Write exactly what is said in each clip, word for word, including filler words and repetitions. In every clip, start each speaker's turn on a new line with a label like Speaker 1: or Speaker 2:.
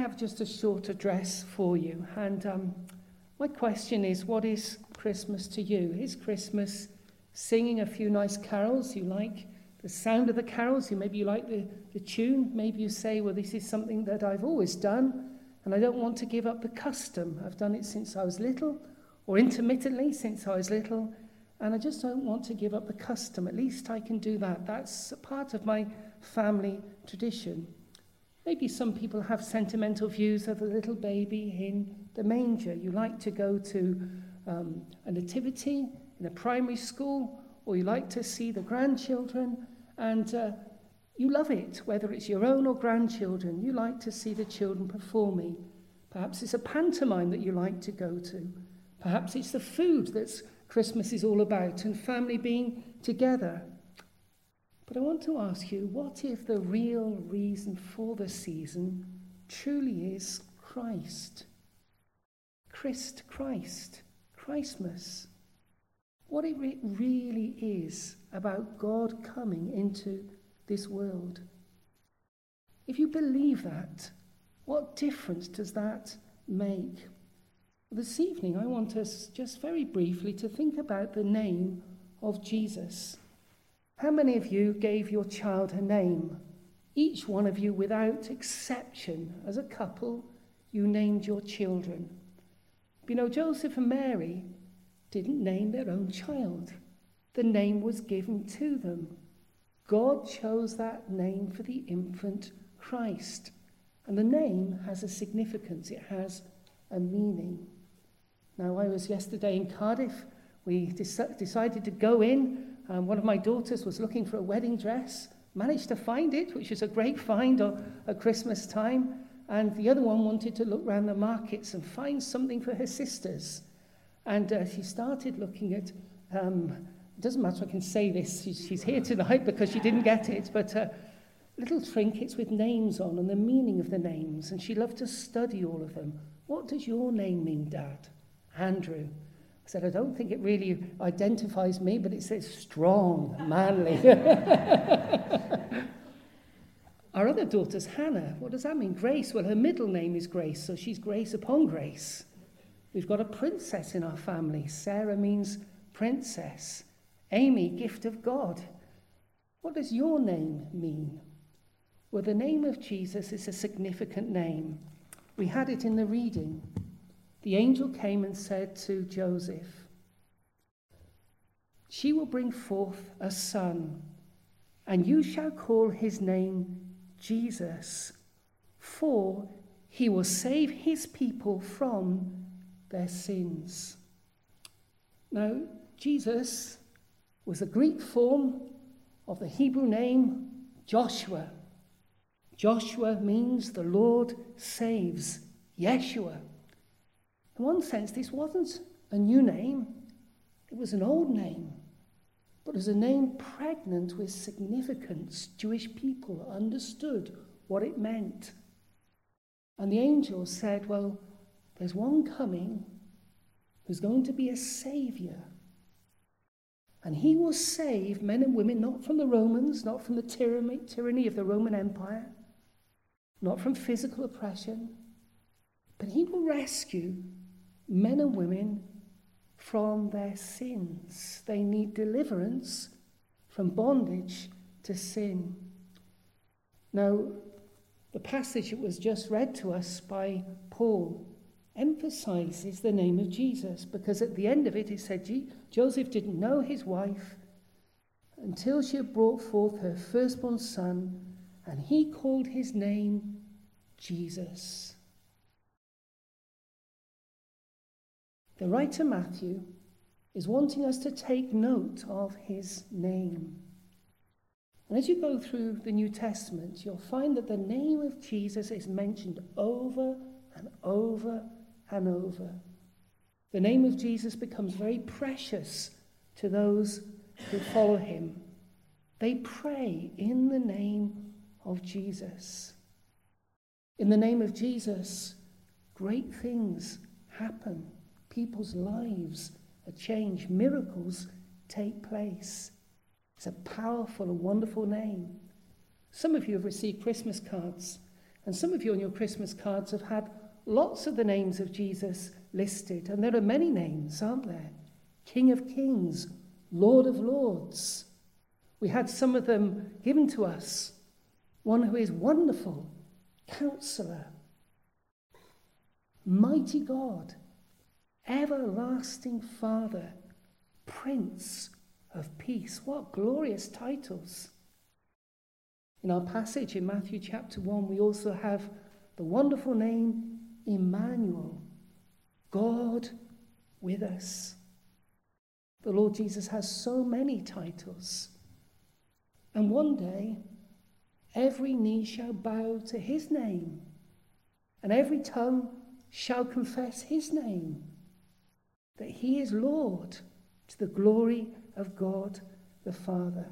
Speaker 1: have just a short address for you. And um, my question is, what is Christmas to you? Is Christmas singing a few nice carols? You like the sound of the carols? You Maybe you like the, the tune. Maybe you say, well, this is something that I've always done, and I don't want to give up the custom. I've done it since I was little, or intermittently since I was little, and I just don't want to give up the custom. At least I can do that. That's a part of my family tradition. Maybe some people have sentimental views of the little baby in the manger. You like to go to um, a nativity in a primary school, or you like to see the grandchildren, and uh, you love it, whether it's your own or grandchildren. You like to see the children performing. Perhaps it's a pantomime that you like to go to. Perhaps it's the food that's Christmas is all about, and family being together. But I want to ask you, what if the real reason for the season truly is Christ? Christ, Christ, Christmas. What it re- really is about God coming into this world. If you believe that, what difference does that make? This evening, I want us just very briefly to think about the name of Jesus. How many of you gave your child a name? Each one of you, without exception, as a couple, you named your children. You know, Joseph and Mary didn't name their own child. The name was given to them. God chose that name for the infant Christ. And the name has a significance. It has a meaning. Now, I was yesterday in Cardiff. We de- decided to go in. Um, one of my daughters was looking for a wedding dress, managed to find it, which is a great find at Christmas time. And the other one wanted to look around the markets and find something for her sisters. And uh, she started looking at, um, it doesn't matter I can say this, she's, she's here tonight because she didn't get it, but uh, little trinkets with names on and the meaning of the names. And she loved to study all of them. What does your name mean, Dad? Andrew. I said, I don't think it really identifies me, but it says strong, manly. Our other daughter's Hannah. What does that mean? Grace. Well, her middle name is Grace, so she's grace upon grace. We've got a princess in our family. Sarah means princess. Amy, gift of God. What does your name mean? Well, the name of Jesus is a significant name. We had it in the reading. The angel came and said to Joseph, she will bring forth a son, and you shall call his name Jesus, for he will save his people from their sins. Now, Jesus was a Greek form of the Hebrew name Joshua. Joshua means the Lord saves, Yeshua. In one sense, this wasn't a new name. It was an old name, but it was a name pregnant with significance. Jewish people understood what it meant. And the angel said, well, there's one coming who's going to be a saviour. And he will save men and women, not from the Romans, not from the tyranny, tyranny of the Roman Empire, not from physical oppression, but he will rescue men and women from their sins. They need deliverance from bondage to sin. Now, the passage that was just read to us by Paul emphasizes the name of Jesus, because at the end of it, it said Joseph didn't know his wife until she had brought forth her firstborn son, and he called his name Jesus. The writer Matthew is wanting us to take note of his name. And as you go through the New Testament, you'll find that the name of Jesus is mentioned over and over and over. The name of Jesus becomes very precious to those who follow him. They pray in the name of Jesus. In the name of Jesus, great things happen. People's lives are changed. Miracles take place. It's a powerful and wonderful name. Some of you have received Christmas cards, And some of you on your Christmas cards have had lots of the names of Jesus listed. And there are many names, aren't there? King of Kings, Lord of Lords. We had some of them given to us. One who is wonderful, Counselor, Mighty God, Everlasting Father, Prince of Peace. What glorious titles. In our passage in Matthew chapter one, we also have the wonderful name Emmanuel, God with us. The Lord Jesus has so many titles. And one day, every knee shall bow to his name, and every tongue shall confess his name, that he is Lord, to the glory of God the Father.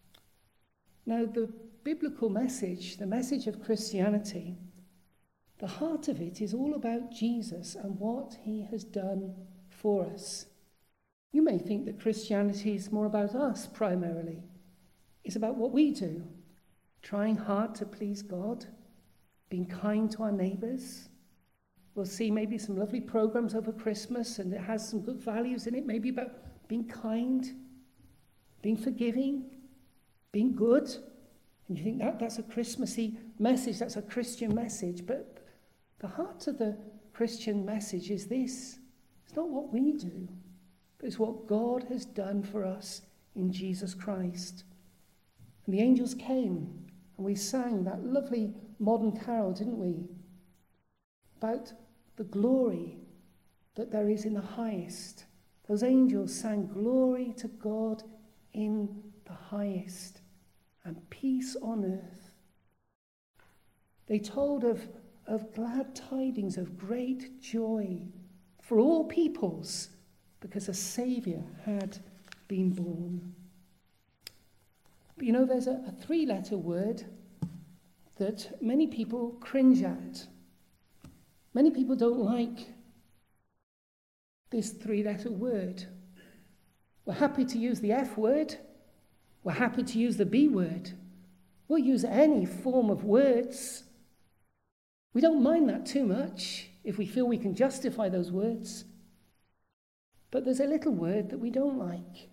Speaker 1: Now, the biblical message, the message of Christianity, the heart of it is all about Jesus and what he has done for us. You may think that Christianity is more about us primarily. It's about what we do, trying hard to please God, being kind to our neighbours. We'll see maybe some lovely programs over Christmas, and it has some good values in it, maybe about being kind, being forgiving, being good. And you think that that's a Christmassy message, that's a Christian message. But the heart of the Christian message is this. It's not what we do, but it's what God has done for us in Jesus Christ. And the angels came, and we sang that lovely modern carol, didn't we? About the glory that there is in the highest. Those angels sang, "Glory to God in the highest, and peace on earth." They told of, of glad tidings of great joy for all peoples, because a Saviour had been born. But you know, there's a, a three-letter word that many people cringe at. Many people don't like this three-letter word. We're happy to use the F word. We're happy to use the B word. We'll use any form of words. We don't mind that too much if we feel we can justify those words. But there's a little word that we don't like.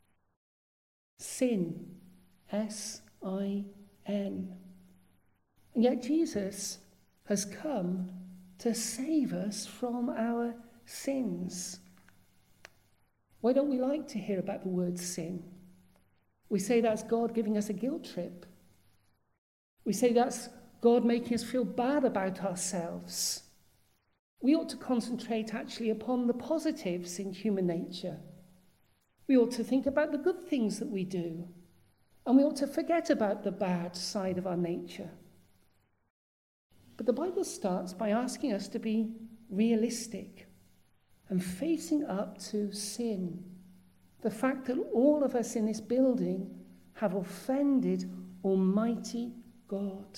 Speaker 1: Sin. S I N. And yet Jesus has come to save us from our sins. Why don't we like to hear about the word sin? We say that's God giving us a guilt trip. We say that's God making us feel bad about ourselves. We ought to concentrate actually upon the positives in human nature. We ought to think about the good things that we do. And we ought to forget about the bad side of our nature. But the Bible starts by asking us to be realistic and facing up to sin. The fact that all of us in this building have offended Almighty God.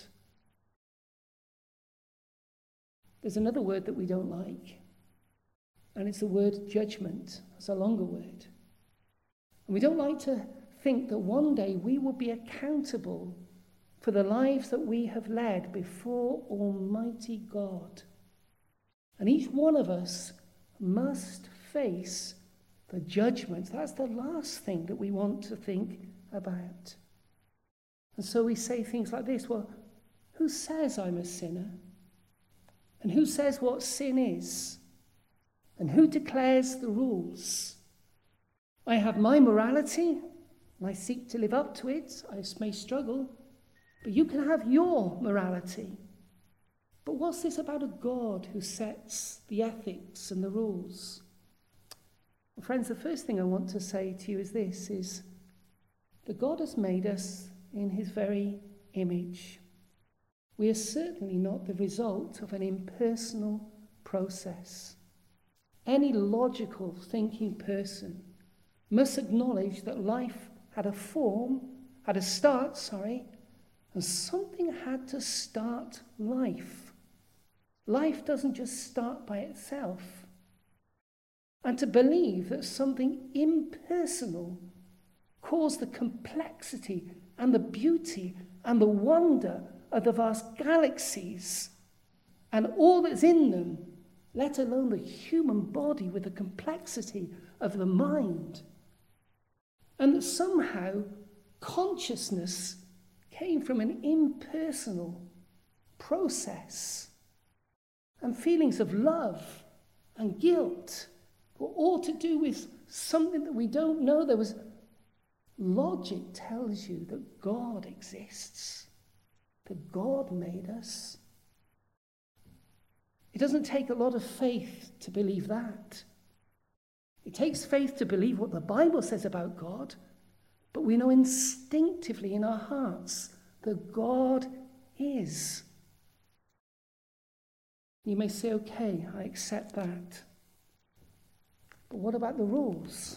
Speaker 1: There's another word that we don't like, and it's the word judgment. It's a longer word. And we don't like to think that one day we will be accountable for the lives that we have led before Almighty God. And each one of us must face the judgment. That's the last thing that we want to think about. And so we say things like this, well, who says I'm a sinner? And who says what sin is? And who declares the rules? I have my morality, and I seek to live up to it. I may struggle, but you can have your morality. But what's this about a God who sets the ethics and the rules? Well, friends, the first thing I want to say to you is this, is that God has made us in his very image. We are certainly not the result of an impersonal process. Any logical thinking person must acknowledge that life had a form, had a start, sorry, and something had to start life. Life doesn't just start by itself. And to believe that something impersonal caused the complexity and the beauty and the wonder of the vast galaxies and all that's in them, let alone the human body with the complexity of the mind. And that somehow consciousness came from an impersonal process. And feelings of love and guilt were all to do with something that we don't know. There was logic tells you that God exists, that God made us. It doesn't take a lot of faith to believe that. It takes faith to believe what the Bible says about God, but we know instinctively in our hearts that God is. You may say, okay, I accept that. But what about the rules?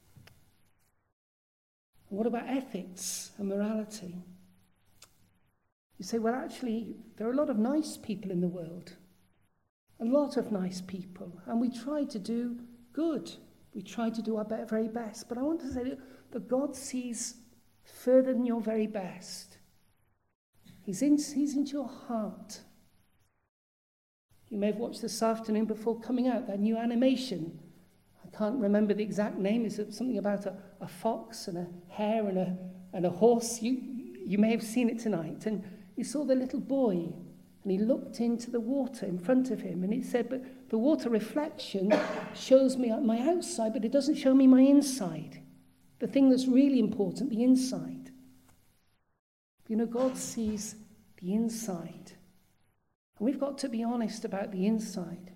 Speaker 1: What about ethics and morality? You say, well, actually, there are a lot of nice people in the world. A lot of nice people. And we try to do good. We try to do our very best. But I want to say that God sees further than your very best. He's, in, he's into your heart. You may have watched this afternoon before coming out, that new animation. I can't remember the exact name. It's something about a, a fox and a hare and a, and a horse. You, you may have seen it tonight. And you saw the little boy, and he looked into the water in front of him, and it said, but the water reflection shows me my outside, but it doesn't show me my inside. The thing that's really important, the inside. You know, God sees the inside. And we've got to be honest about the inside.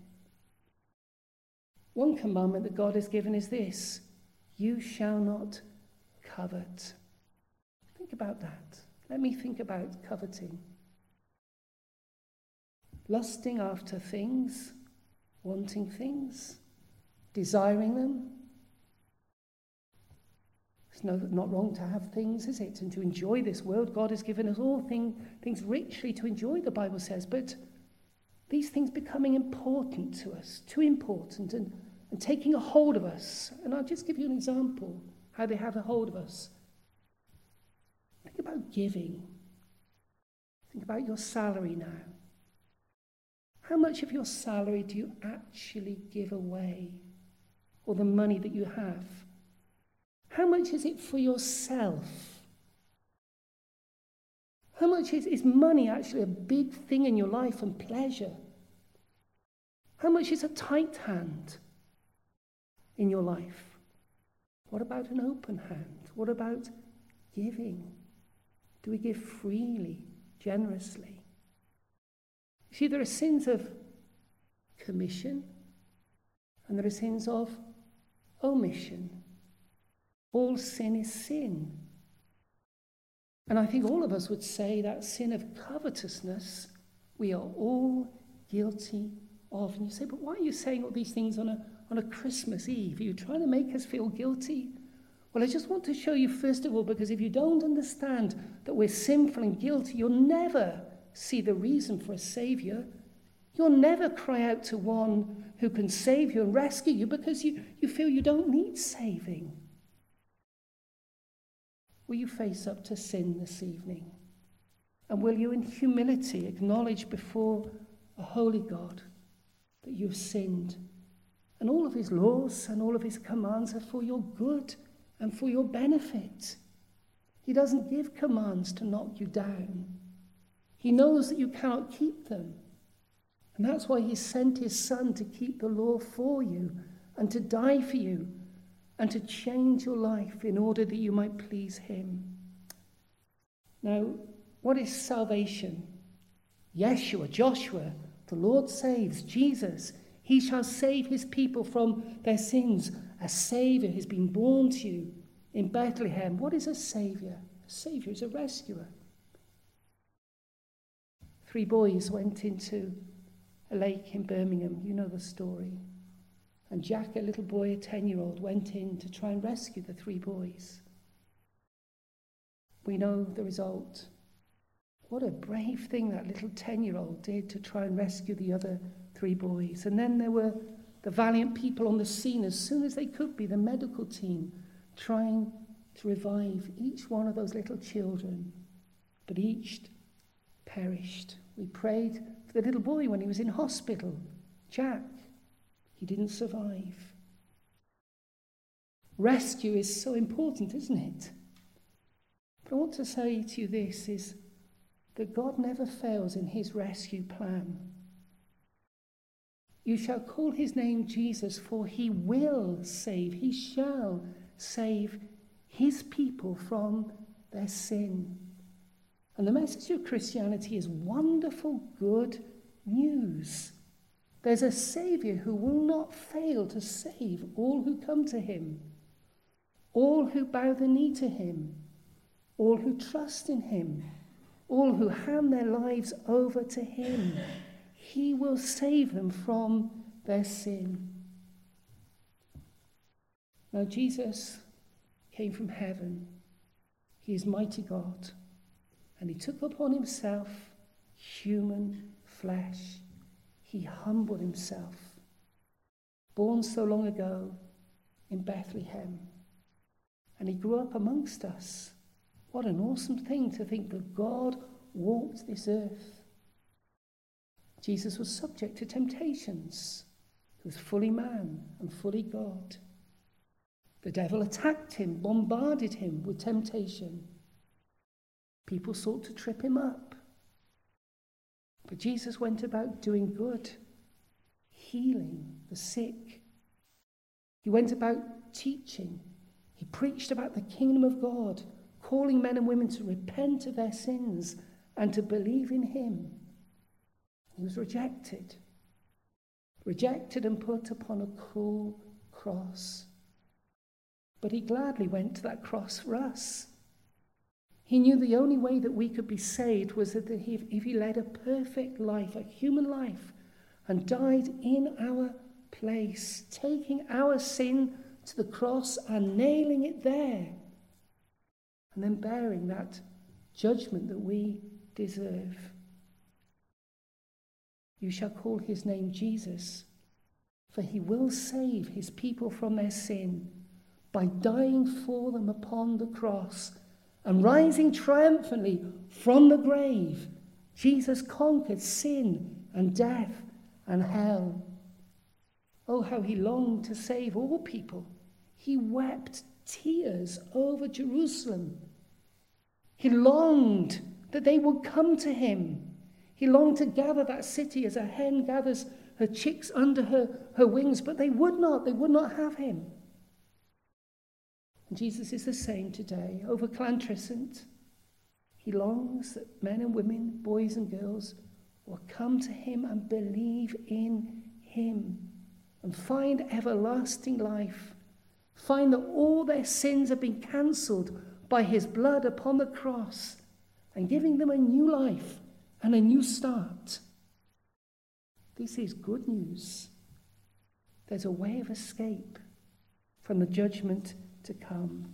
Speaker 1: One commandment that God has given is this: you shall not covet. Think about that. Let me think about coveting. Lusting after things, wanting things, desiring them. It's no, not wrong to have things, is it? And to enjoy this world. God has given us all thing, things richly to enjoy, the Bible says. But these things becoming important to us, too important, and, and taking a hold of us. And I'll just give you an example how they have a hold of us. Think about giving. Think about your salary now. How much of your salary do you actually give away? Or the money that you have? How much is it for yourself? How much is, is money actually a big thing in your life and pleasure? How much is a tight hand in your life? What about an open hand? What about giving? Do we give freely, generously? See, there are sins of commission and there are sins of omission. All sin is sin. And I think all of us would say that sin of covetousness, we are all guilty of. And you say, but why are you saying all these things on a, on a Christmas Eve? Are you trying to make us feel guilty? Well, I just want to show you, first of all, because if you don't understand that we're sinful and guilty, you'll never see the reason for a saviour. You'll never cry out to one who can save you and rescue you because you, you feel you don't need saving. Will you face up to sin this evening? And will you in humility acknowledge before a holy God that you've sinned? And all of his laws and all of his commands are for your good and for your benefit. He doesn't give commands to knock you down. He knows that you cannot keep them. And that's why he sent his son to keep the law for you and to die for you and to change your life in order that you might please him. Now, what is salvation? Yeshua, Joshua, the Lord saves, Jesus. He shall save his people from their sins. A saviour has been born to you in Bethlehem. What is a saviour? A saviour is a rescuer. Three boys went into a lake in Birmingham. You know the story. And Jack, a little boy, a ten-year-old, went in to try and rescue the three boys. We know the result. What a brave thing that little ten-year-old did to try and rescue the other three boys. And then there were the valiant people on the scene as soon as they could be, the medical team, trying to revive each one of those little children. But each perished. We prayed for the little boy when he was in hospital, Jack. He didn't survive. Rescue is so important, isn't it? But I want to say to you this, is that God never fails in his rescue plan. You shall call his name Jesus, for he will save, he shall save his people from their sin. And the message of Christianity is wonderful, good news. There's a Saviour who will not fail to save all who come to him, all who bow the knee to him, all who trust in him, all who hand their lives over to him. He will save them from their sin. Now, Jesus came from heaven. He is mighty God. And he took upon himself human flesh. He humbled himself. Born so long ago in Bethlehem. And he grew up amongst us. What an awesome thing to think that God walked this earth. Jesus was subject to temptations. He was fully man and fully God. The devil attacked him, bombarded him with temptation. People sought to trip him up. But Jesus went about doing good, healing the sick. He went about teaching. He preached about the kingdom of God, calling men and women to repent of their sins and to believe in him. He was rejected. Rejected and put upon a cruel cross. But he gladly went to that cross for us. He knew the only way that we could be saved was that if, if he led a perfect life, a human life, and died in our place, taking our sin to the cross and nailing it there, and then bearing that judgment that we deserve. You shall call his name Jesus, for he will save his people from their sin by dying for them upon the cross. And rising triumphantly from the grave, Jesus conquered sin and death and hell. Oh, how he longed to save all people. He wept tears over Jerusalem. He longed that they would come to him. He longed to gather that city as a hen gathers her chicks under her, her wings, but they would not. They would not have him. And Jesus is the same today. Over Llantrisant, he longs that men and women, boys and girls, will come to him and believe in him and find everlasting life. Find that all their sins have been cancelled by his blood upon the cross and giving them a new life and a new start. This is good news. There's a way of escape from the judgment to come.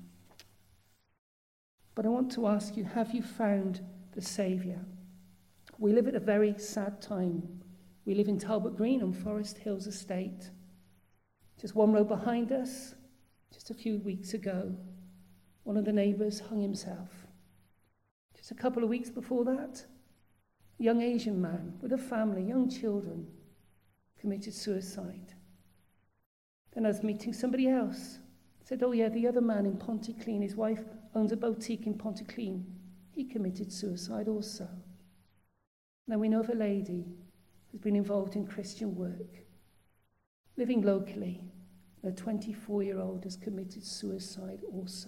Speaker 1: But I want to ask you, have you found the Saviour? We live at a very sad time. We live in Talbot Green on Forest Hills Estate. Just one road behind us, just a few weeks ago, one of the neighbours hung himself. Just a couple of weeks before that, a young Asian man with a family, young children, committed suicide. Then I was meeting somebody else. Said, oh yeah, the other man in Pontyclean, his wife owns a boutique in Pontyclean. He committed suicide also. Then we know of a lady who's been involved in Christian work, living locally. A twenty-four-year-old has committed suicide also.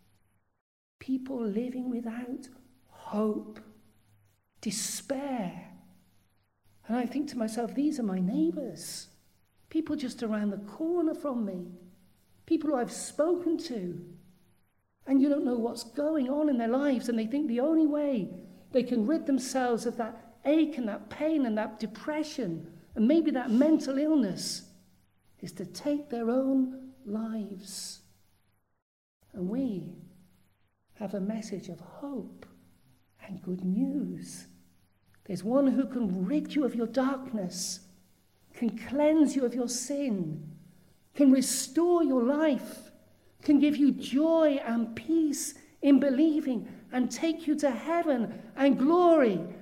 Speaker 1: People living without hope, despair. And I think to myself, these are my neighbours. People just around the corner from me. People who I've spoken to. And you don't know what's going on in their lives, and they think the only way they can rid themselves of that ache and that pain and that depression and maybe that mental illness is to take their own lives. And we have a message of hope and good news. There's one who can rid you of your darkness, can cleanse you of your sin, can restore your life, can give you joy and peace in believing and take you to heaven and glory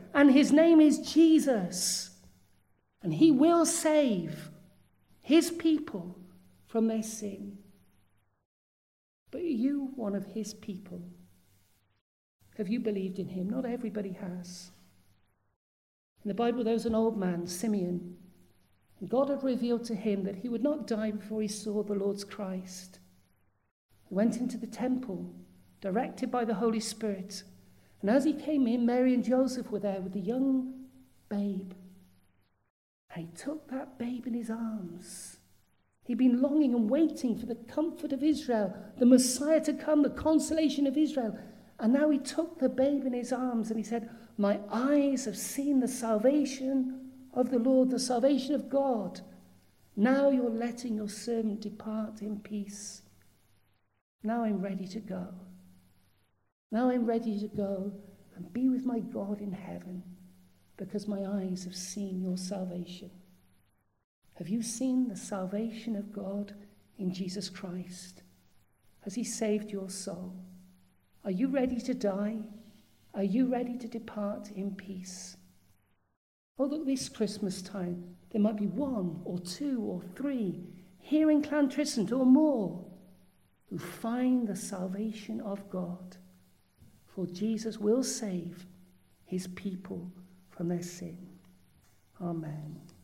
Speaker 1: and his name is Jesus. And he will save his people from their sin. But are you one of his people? Have you believed in him? Not everybody has. In the Bible, there was an old man, Simeon, and God had revealed to him that he would not die before he saw the Lord's Christ. He went into the temple, directed by the Holy Spirit, and as he came in, Mary and Joseph were there with the young babe. And he took that babe in his arms. He'd been longing and waiting for the comfort of Israel, the Messiah to come, the consolation of Israel. And now he took the babe in his arms and he said, my eyes have seen the salvation of the Lord, the salvation of God. Now you're letting your servant depart in peace. Now I'm ready to go. Now I'm ready to go and be with my God in heaven, because my eyes have seen your salvation. Have you seen the salvation of God in Jesus Christ? Has he saved your soul? Are you ready to die? Are you ready to depart in peace? Oh, look, this Christmas time, there might be one or two or three here in Llantrisant or more who find the salvation of God. For Jesus will save his people from their sin. Amen.